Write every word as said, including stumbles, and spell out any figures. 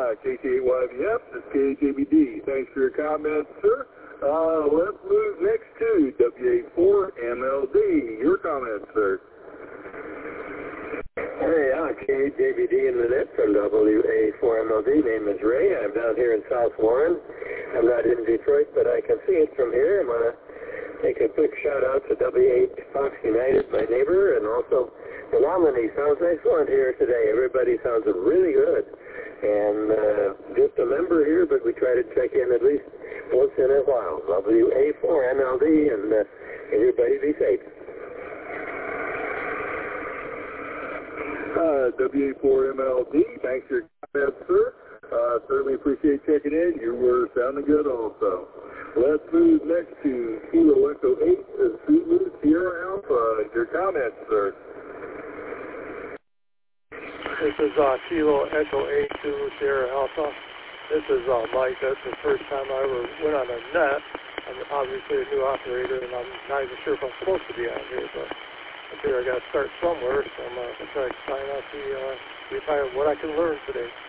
uh, K T eight Y V F, this is K J B D. Thanks for your comments, sir. Uh, let's move next to W A four M L D. Your comments, sir. Hey, uh, K J B D in the net from W A four M L D. Name is Ray. I'm down here in South Warren. I'm not in Detroit, but I can see it from here. I'm going to take a quick shout out to W eight Fox United, my neighbor, and also the nominee. Sounds excellent here today. Everybody sounds really good. And uh, just a member here, but we try to check in at least once in a while. W A four M L D, and uh, everybody be safe. Uh, W A four M L D, thanks for your comments, sir. Uh, certainly appreciate checking in. You were sounding good also. Let's move next to Kilo Echo eight, Zulu Sierra Alpha. Your comments, sir. This is uh, Kilo Echo eight, Zulu Sierra Alpha. This is uh, Mike. That's the first time I ever went on a net. I'm obviously a new operator, and I'm not even sure if I'm supposed to be on here, but I figure I got to start somewhere, so I'm going to try to sign out the uh, retire what I can learn today.